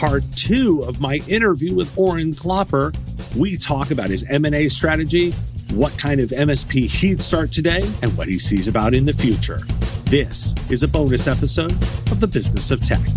part 2 of my interview with Oren Klopper. We talk about his M&A strategy, what kind of MSP he'd start today, and what he sees about in the future. This is a bonus episode of The Business of Tech.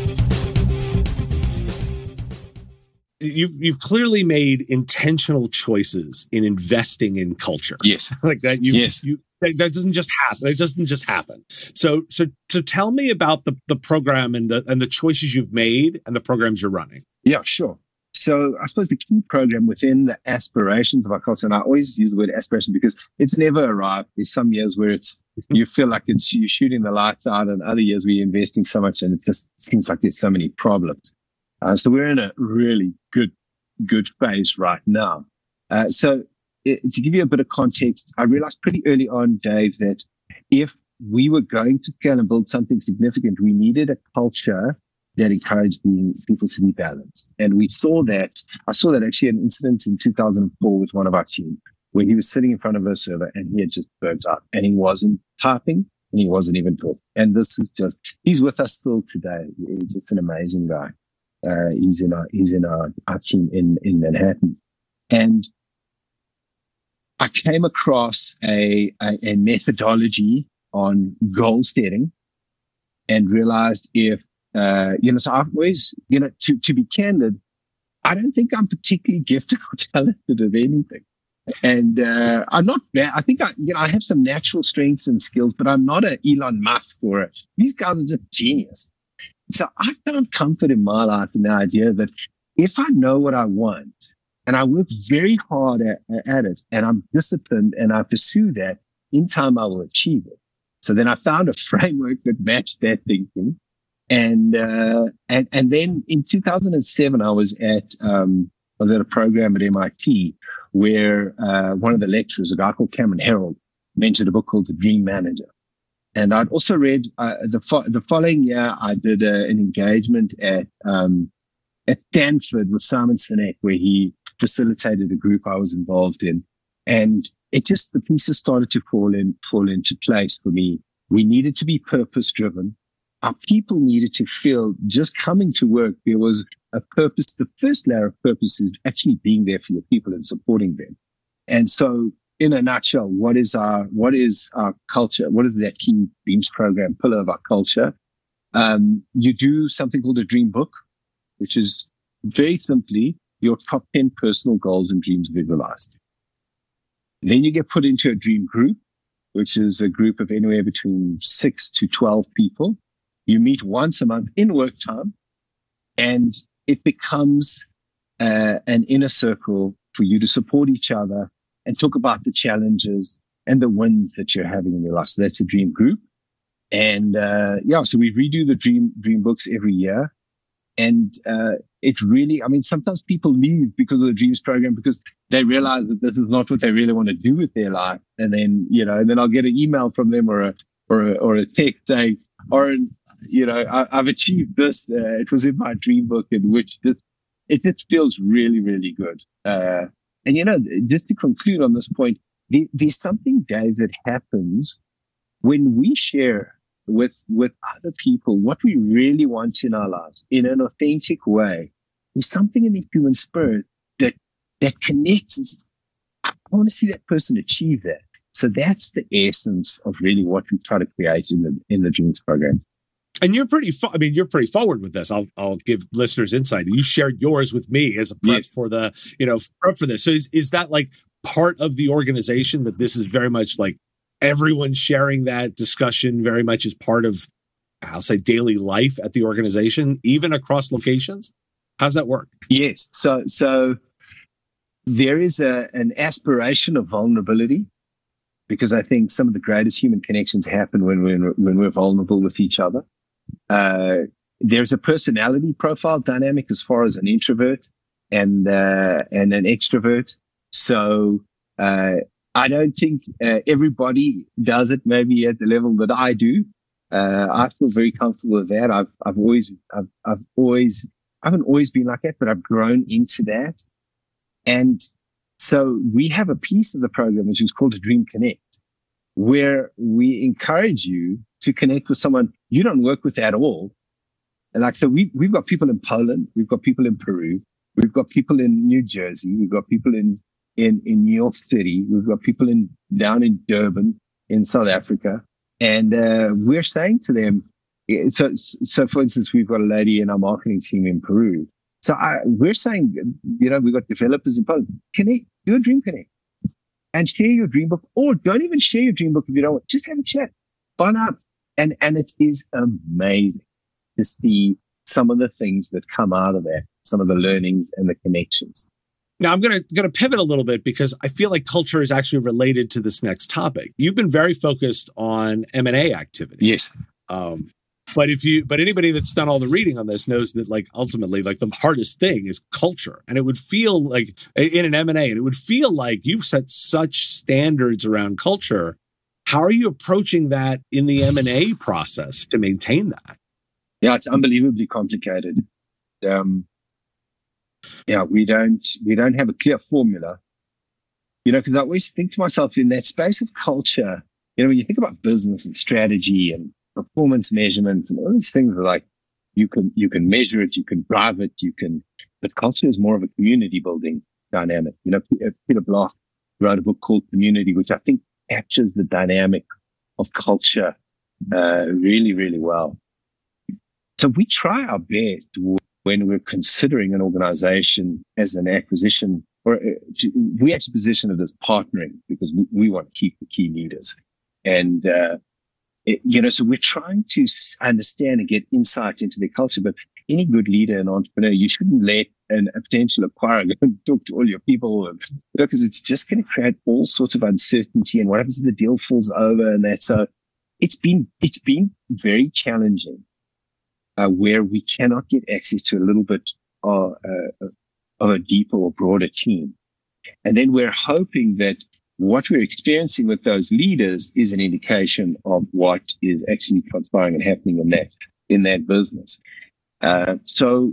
You've clearly made intentional choices in investing in culture. Yes. Like that. That doesn't just happen. It doesn't just happen. So tell me about the program and the choices you've made and the programs you're running. Yeah, sure. So I suppose the key program within the aspirations of our culture, and I always use the word aspiration because it's never arrived. There's some years where you feel like you're shooting the lights out, and other years where you're investing so much and it just seems like there's so many problems. So we're in a really good phase right now. To give you a bit of context, I realized pretty early on, Dave, that if we were going to scale and build something significant, we needed a culture that encouraged people to be balanced. And I saw that actually an incident in 2004 with one of our team where he was sitting in front of a server and he had just burnt out and he wasn't typing and he wasn't even talking. And he's with us still today. He's just an amazing guy. He's in our team in Manhattan. And I came across a methodology on goal setting and realized so I've always, to be candid, I don't think I'm particularly gifted or talented at anything. And, I'm not bad. I think I have some natural strengths and skills, but I'm not an Elon Musk these guys are just genius. So I found comfort in my life in the idea that if I know what I want, and I work very hard at it, and I'm disciplined, and I pursue that, in time I will achieve it. So then I found a framework that matched that thinking. And then in 2007, I was at a program at MIT where one of the lecturers, a guy called Cameron Herold, mentioned a book called The Dream Manager. And I'd also read the following year, I did an engagement at Stanford with Simon Sinek, where he facilitated a group I was involved in. And the pieces started to fall into place for me. We needed to be purpose driven. Our people needed to feel just coming to work, there was a purpose. The first layer of purpose is actually being there for your people and supporting them. And so in a nutshell, what is our culture? What is that key Dreams program pillar of our culture? You do something called a dream book, which is very simply your top 10 personal goals and dreams visualized. Then you get put into a dream group, which is a group of anywhere between 6 to 12 people. You meet once a month in work time, and it becomes an inner circle for you to support each other and talk about the challenges and the wins that you're having in your life. So that's a dream group. And so we redo the dream books every year. And it really, sometimes people leave because of the Dreams program because they realize that this is not what they really want to do with their life. And then, and then I'll get an email from them or a text saying, I've achieved this. It was in my dream book, in which it just feels really, really good. And just to conclude on this point, there's something, Dave, that happens when we share with other people what we really want in our lives in an authentic way. There's something in the human spirit that connects. I want to see that person achieve that. So that's the essence of really what we try to create in the Dreams program. And you're pretty forward with this. I'll give listeners insight. You shared yours with me as a prep for prep for this. So is that like part of the organization, that this is very much like everyone sharing that discussion very much as part of, I'll say, daily life at the organization, even across locations? How's that work? Yes. So there is an aspiration of vulnerability, because I think some of the greatest human connections happen when we're vulnerable with each other. There's a personality profile dynamic as far as an introvert and an extrovert. So I don't think everybody does it maybe at the level that I do. I feel very comfortable with that. I haven't always been like that, but I've grown into that. And so we have a piece of the program which is called a Dream Connect, where we encourage you to connect with someone you don't work with at all, like, so we've got people in Poland, we've got people in Peru, we've got people in New Jersey, we've got people in New York City, we've got people down in Durban in South Africa. And we're saying to them, so for instance, we've got a lady in our marketing team in Peru. So we're saying, we've got developers in Poland. Connect, do a Dream Connect and share your dream book, or don't even share your dream book if you don't want. Just have a chat, find out. And it is amazing to see some of the things that come out of that, some of the learnings and the connections. Now, I'm going to pivot a little bit because I feel like culture is actually related to this next topic. You've been very focused on M&A activity. Yes. But anybody that's done all the reading on this knows that, like, ultimately, like, the hardest thing is culture. And it would feel like in an M&A, and it would feel like you've set such standards around culture. How are you approaching that in the M&A process to maintain that? Yeah, it's unbelievably complicated. We don't have a clear formula, because I always think to myself, in that space of culture, when you think about business and strategy and performance measurements and all these things, are like, you can measure it, you can drive it, but culture is more of a community building dynamic. Peter Block wrote a book called Community, which I think captures the dynamic of culture really, really well. So we try our best when we're considering an organization as an acquisition, or we actually position it as partnering, because we want to keep the key leaders. And, so we're trying to understand and get insight into their culture. But any good leader and entrepreneur, you shouldn't let a potential acquirer go and talk to all your people, because it's just going to create all sorts of uncertainty. And what happens if the deal falls over and that? So it's been very challenging, where we cannot get access to a little bit of a deeper or broader team. And then we're hoping that what we're experiencing with those leaders is an indication of what is actually transpiring and happening in that business. So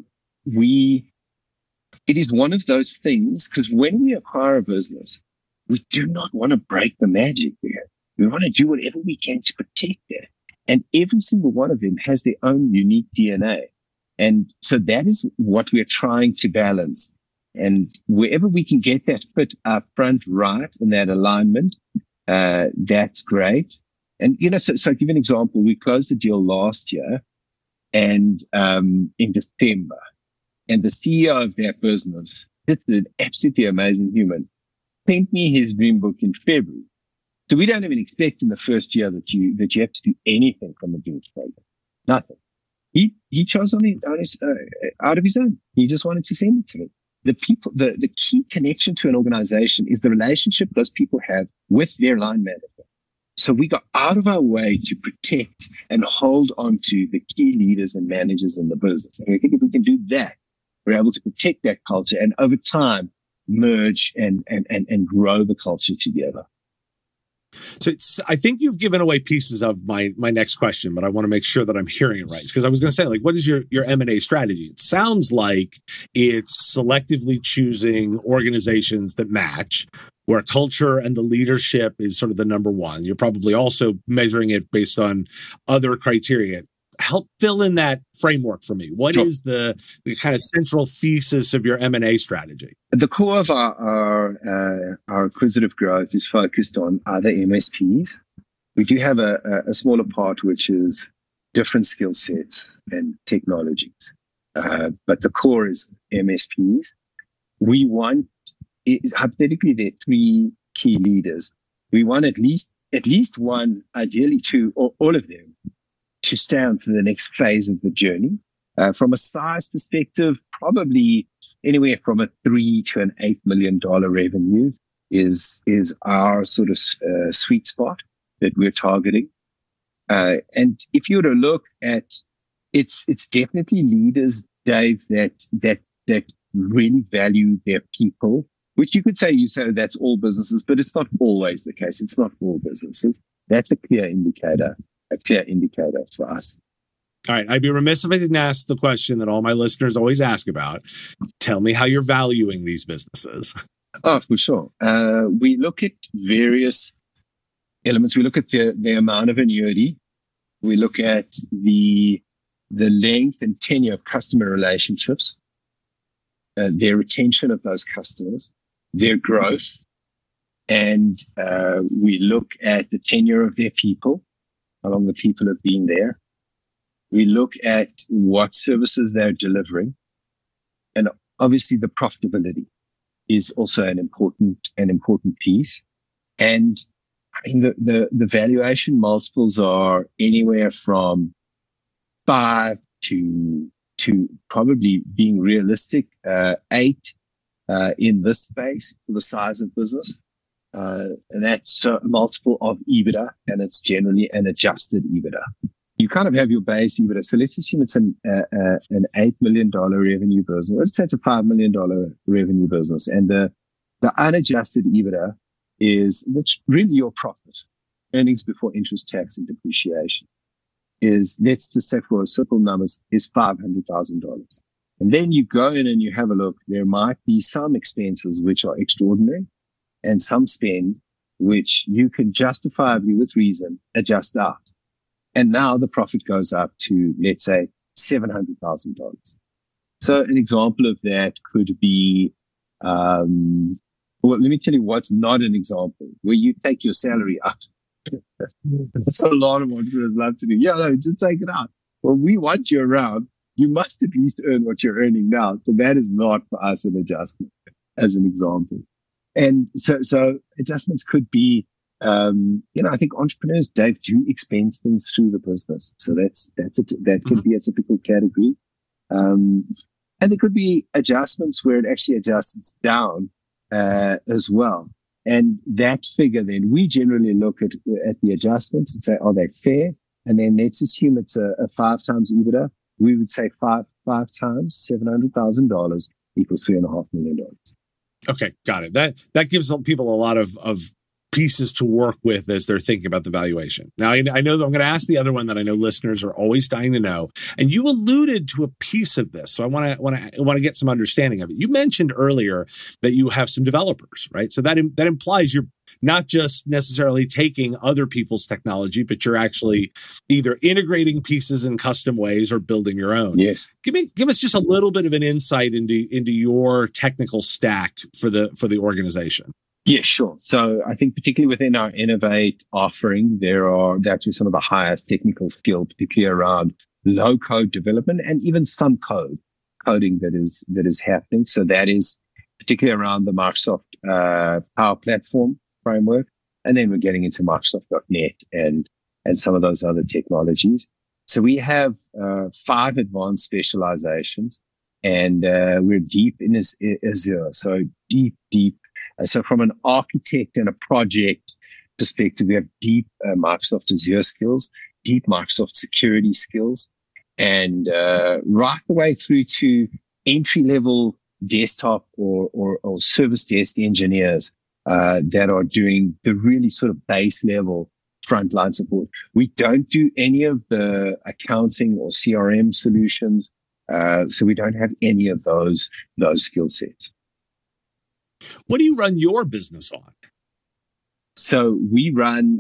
it is one of those things, because when we acquire a business, we do not want to break the magic there. We want to do whatever we can to protect it. And every single one of them has their own unique DNA. And so that is what we're trying to balance. And wherever we can get that fit up front right and that alignment, that's great. And, so I'll give you an example. We closed the deal last year and in December. And the CEO of that business, just an absolutely amazing human, sent me his dream book in February. So we don't even expect in the first year that you have to do anything from the dreams program. Nothing. He chose out of his own. He just wanted to send it to me. The people, the key connection to an organization is the relationship those people have with their line manager. So we got out of our way to protect and hold on to the key leaders and managers in the business. And I think if we can do that, we're able to protect that culture and over time merge and grow the culture together. So I think you've given away pieces of my next question, but I want to make sure that I'm hearing it right. Because I was going to say, like, what is your M&A strategy? It sounds like it's selectively choosing organizations that match, where culture and the leadership is sort of the number one. You're probably also measuring it based on other criteria. Help fill in that framework for me. What is the kind of central thesis of your M&A strategy? The core of our acquisitive growth is focused on other MSPs. We do have a smaller part, which is different skill sets and technologies. But the core is MSPs. We want, hypothetically, there are three key leaders. We want at least one, ideally two, or all of them, to stay on for the next phase of the journey. From a size perspective, probably anywhere from a $3 to an $8 million revenue is our sort of sweet spot that we're targeting. And if you were to look at, it's definitely leaders, Dave, that really value their people, which you say that's all businesses, but it's not always the case. It's not all businesses. That's a clear indicator for us. All right. I'd be remiss if I didn't ask the question that all my listeners always ask about. Tell me how you're valuing these businesses. Oh, for sure. We look at various elements. We look at the amount of annuity. We look at the the length and tenure of customer relationships, their retention of those customers, their growth, and we look at the tenure of their people, how long the people have been there. We look at what services they're delivering, and obviously the profitability is also an important piece. And I mean, the valuation multiples are anywhere from 5 to probably, being realistic, 8 in this space for the size of business. And that's a multiple of EBITDA, and it's generally an adjusted EBITDA. You kind of have your base EBITDA. So let's assume it's an $8 million revenue business. Let's say it's a $5 million revenue business. And the unadjusted EBITDA that's really your profit, earnings before interest, tax, and depreciation, is, let's just say for simple numbers, is $500,000. And then you go in and you have a look. There might be some expenses which are extraordinary, and some spend which you can justifiably, with reason, adjust out. And now the profit goes up to, let's say, $700,000. So an example of that could be, well, let me tell you what's not an example, where you take your salary out. That's a lot of entrepreneurs love to do. Yeah, no, just take it out. Well, we want you around. You must at least earn what you're earning now. So that is not for us an adjustment, as an example. And so adjustments could be, I think entrepreneurs, Dave, do expense things through the business. So that could be a typical category. And there could be adjustments where it actually adjusts down, as well. And that figure, then we generally look at the adjustments and say, are they fair? And then let's assume it's a 5 times EBITDA. We would say five times $700,000 equals $3.5 million. Okay, got it. That gives people a lot of pieces to work with as they're thinking about the valuation. Now, I know that I'm going to ask the other one that I know listeners are always dying to know, and you alluded to a piece of this, so I want to get some understanding of it. You mentioned earlier that you have some developers, right? So that implies you're not just necessarily taking other people's technology, but you're actually either integrating pieces in custom ways or building your own. Yes. Give us just a little bit of an insight into your technical stack for the organization. Yeah, sure. So I think particularly within our Innovate offering, that's some of the highest technical skill, particularly around low code development and even some coding that is happening. So that is particularly around the Microsoft Power Platform framework. And then we're getting into Microsoft.NET and some of those other technologies. So we have 5 advanced specializations, and we're deep in Azure. So deep. So from an architect and a project perspective, we have deep Microsoft Azure skills, deep Microsoft security skills, and right the way through to entry-level desktop or service desk engineers that are doing the really sort of base level frontline support. We don't do any of the accounting or CRM solutions, so we don't have any of those skill sets. What do you run your business on? So we run.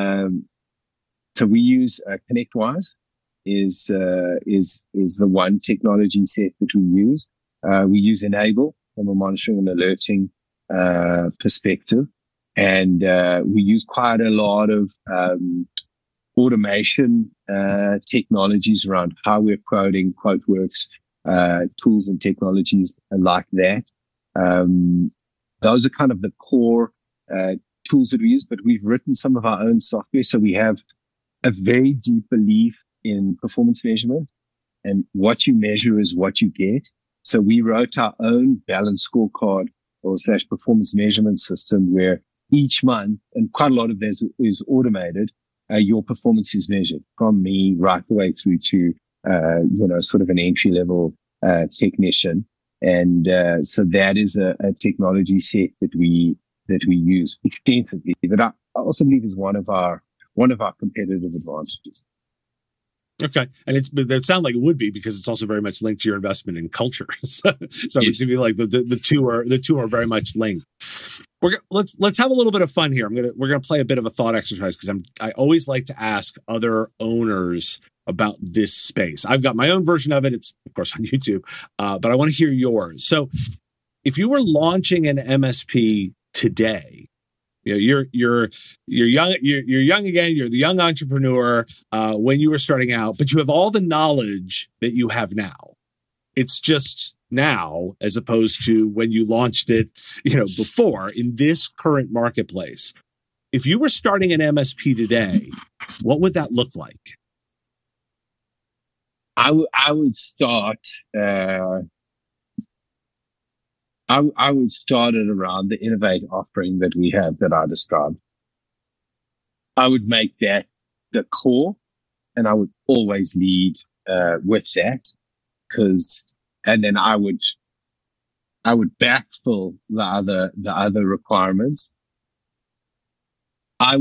So we use ConnectWise is the one technology set that we use. We use Enable from a monitoring and alerting perspective, and we use quite a lot of automation technologies around hardware quoting, QuoteWorks, tools and technologies like that. Those are kind of the core tools that we use, but we've written some of our own software. So we have a very deep belief in performance measurement, and what you measure is what you get. So we wrote our own balanced scorecard or / performance measurement system where each month, and quite a lot of this is automated, your performance is measured from me right the way through to, sort of an entry level technician. And so that is a technology set that we use extensively. That I also believe is one of our competitive advantages. Okay, and it sounds like it would be because it's also very much linked to your investment in culture. so yes. It's be like the two are very much linked. Let's have a little bit of fun here. We're gonna play a bit of a thought exercise because I always like to ask other owners about this space? I've got my own version of it. It's of course on YouTube, but I want to hear yours. So if you were launching an MSP today, you're young again. You're the young entrepreneur when you were starting out, but you have all the knowledge that you have now. It's just now as opposed to when you launched it, before in this current marketplace. If you were starting an MSP today, what would that look like? I would start. I would start it around the Innovate offering that we have that I described. I would make that the core, and I would always lead with that, and then I would backfill the other requirements. I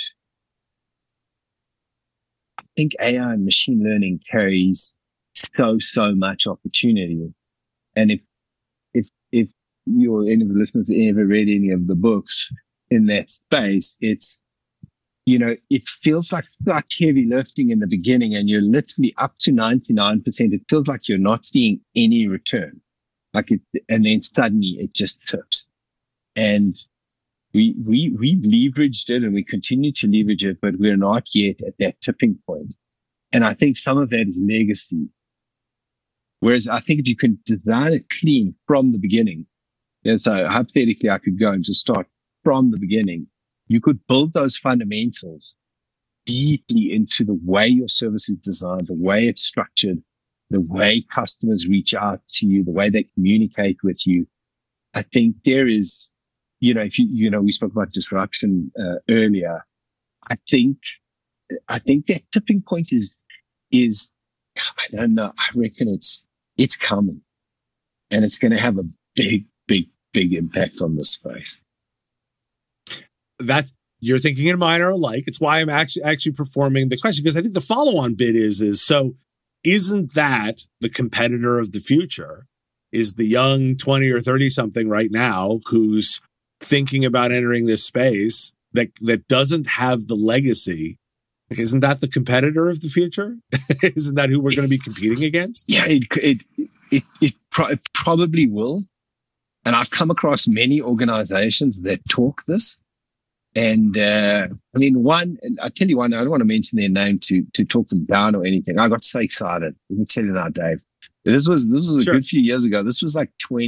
think AI and machine learning carries so much opportunity, and if any of the listeners ever read any of the books in that space, it's, it feels like heavy lifting in the beginning, and you're literally up to 99%. It feels like you're not seeing any return, and then suddenly it just tips. And we leveraged it, and we continue to leverage it, but we're not yet at that tipping point. And I think some of that is legacy. Whereas I think if you can design it clean from the beginning, so hypothetically, I could go and just start from the beginning. You could build those fundamentals deeply into the way your service is designed, the way it's structured, the way customers reach out to you, the way they communicate with you. I think there is, if we spoke about disruption earlier. I think that tipping point is I don't know. I reckon it's coming, and it's going to have a big impact on this space. You're thinking in mine are alike. It's why I'm actually performing the question, because I think the follow-on bit is so isn't that the competitor of the future? Is the young 20 or 30 something right now who's thinking about entering this space that doesn't have the legacy? Isn't that the competitor of the future? Isn't that who we're going to be competing against? Yeah, it probably will. And I've come across many organizations that talk this. And I tell you one, I don't want to mention their name to talk them down or anything. I got so excited. Let me tell you now, Dave. This was a good few years ago. This was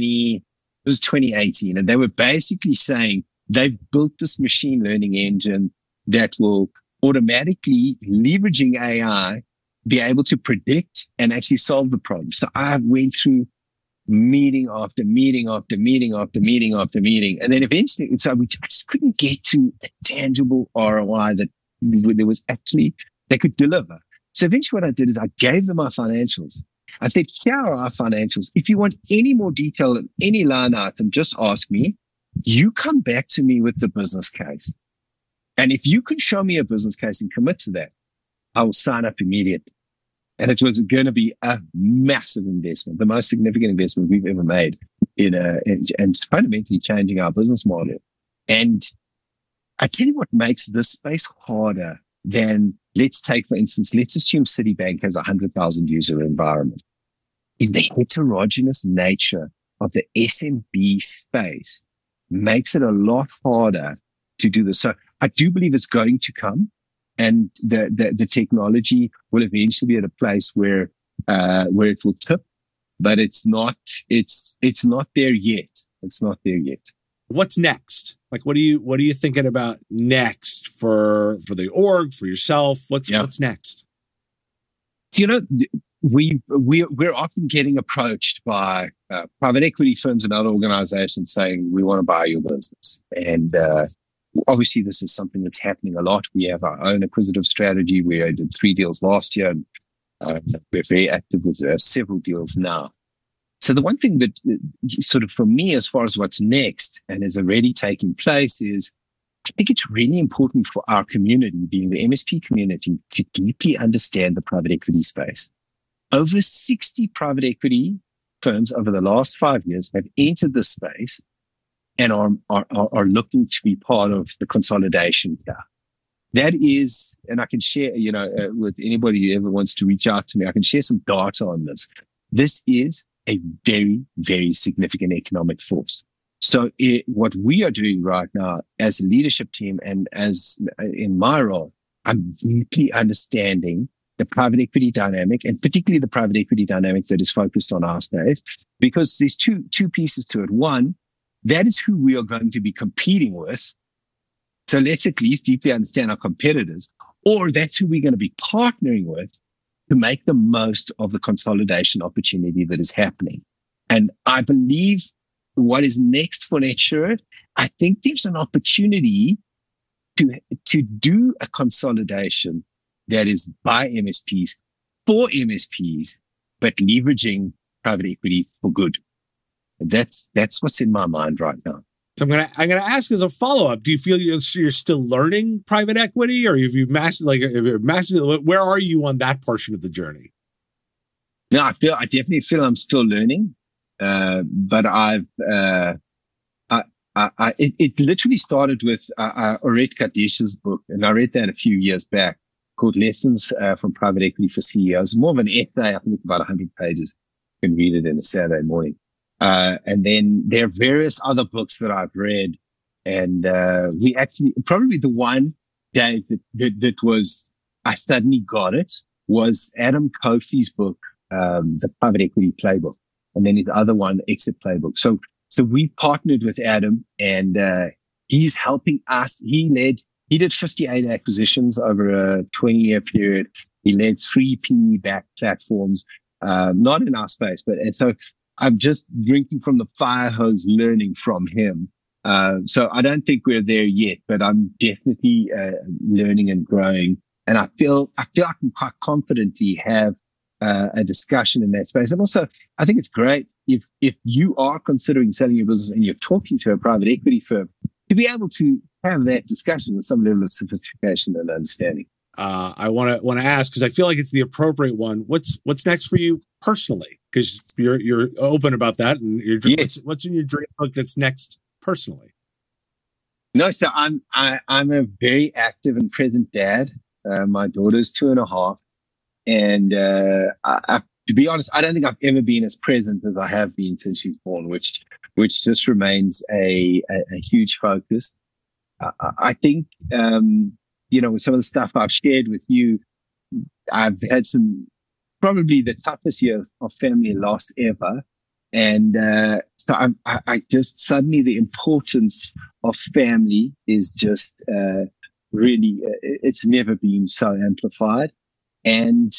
2018. And they were basically saying they've built this machine learning engine that will automatically, leveraging AI, be able to predict and actually solve the problem. So I went through meeting after meeting after meeting after meeting after meeting. And then eventually, I just couldn't get to a tangible ROI that there was actually, they could deliver. So eventually what I did is I gave them our financials. I said, here are our financials. If you want any more detail in any line item, just ask me. You come back to me with the business case. And if you can show me a business case and commit to that, I will sign up immediately. And it was going to be a massive investment, the most significant investment we've ever made and fundamentally changing our business model. And I tell you what makes this space harder than, let's assume Citibank has 100,000 user environment. In the heterogeneous nature of the SMB space makes it a lot harder to do this. So I do believe it's going to come. And the technology will eventually be at a place where it will tip, but it's not there yet. It's not there yet. What's next? What are you thinking about next for the org, for yourself? What's next? We're often getting approached by private equity firms and other organizations saying, we want to buy your business. And obviously, this is something that's happening a lot. We have our own acquisitive strategy. We did 3 deals last year, and we're very active with several deals now. So the one thing that sort of for me, as far as what's next and is already taking place, is I think it's really important for our community, being the MSP community, to deeply understand the private equity space. Over 60 private equity firms over the last 5 years have entered this space and are looking to be part of the consolidation here. that is, and I can share, with anybody who ever wants to reach out to me, I can share some data on this. This is a very, very significant economic force. So what we are doing right now as a leadership team and as in my role, I'm deeply understanding the private equity dynamic, and particularly the private equity dynamic that is focused on our space, because there's two pieces to it. One, that is who we are going to be competing with. So let's at least deeply understand our competitors, or that's who we're going to be partnering with to make the most of the consolidation opportunity that is happening. And I believe what is next for NetSure, I think there's an opportunity to do a consolidation that is by MSPs for MSPs, but leveraging private equity for good. That's what's in my mind right now. So I'm gonna ask as a follow-up, do you feel you're still learning private equity, or have you mastered, where are you on that portion of the journey? No, I definitely feel I'm still learning. But it literally started with, I read Kadish's book, and I read that a few years back, called Lessons from Private Equity for CEOs. More of an essay. I think it's about 100 pages. You can read it in a Saturday morning. And then there are various other books that I've read. And, we actually, probably the one, Dave, that was, I suddenly got it, was Adam Kofi's book, The Private Equity Playbook. And then his other one, Exit Playbook. So we've partnered with Adam, and, he's helping us. He did 58 acquisitions over a 20-year period. He led 3 PE-backed platforms, not in our space, and so I'm just drinking from the fire hose, learning from him. So I don't think we're there yet, but I'm definitely learning and growing. And I feel I can quite confidently have a discussion in that space. And also, I think it's great if you are considering selling your business and you're talking to a private equity firm, to be able to have that discussion with some level of sophistication and understanding. I want to ask, because I feel like it's the appropriate one. What's next for you personally? Because you're open about that, and yes. What's in your dream book that's next personally? No, so I'm a very active and present dad. My daughter's 2.5, and to be honest, I don't think I've ever been as present as I have been since she's born, which just remains a huge focus. I think, with some of the stuff I've shared with you, I've had probably the toughest year of family loss ever. And, so I just suddenly the importance of family is just, really, it's never been so amplified. And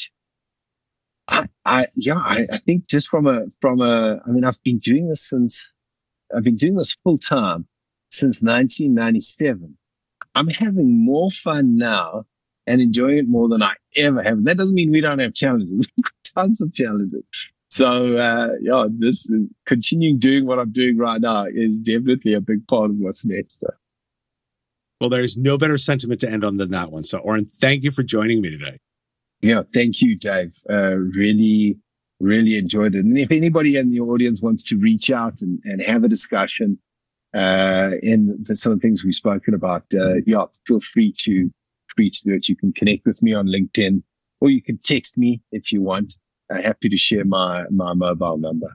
I think just I've been doing this full time since 1997. I'm having more fun now and enjoying it more than I ever have. That doesn't mean we don't have challenges. We've got tons of challenges. So, this continuing doing what I'm doing right now is definitely a big part of what's next. Well, there's no better sentiment to end on than that one. So, Oren, thank you for joining me today. Yeah, thank you, Dave. Really, really enjoyed it. And if anybody in the audience wants to reach out and have a discussion, in some of the things we've spoken about, feel free to do it. You can connect with me on LinkedIn, or you can text me if you want. Happy to share my mobile number.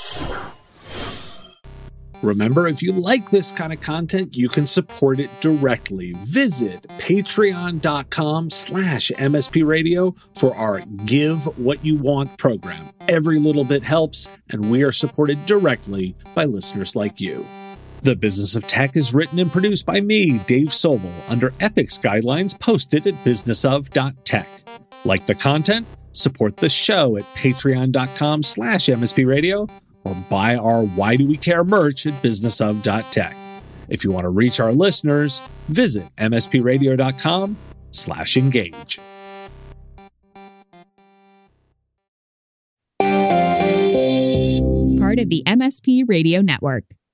Remember, if you like this kind of content, you can support it directly. Visit patreon.com/MSP Radio for our Give What You Want program. Every little bit helps, and we are supported directly by listeners like you. The Business of Tech is written and produced by me, Dave Sobel, under ethics guidelines posted at businessof.tech. Like the content? Support the show at patreon.com/MSP Radio, or buy our Why Do We Care merch at businessof.tech. If you want to reach our listeners, visit mspradio.com/engage. Part of the MSP Radio Network.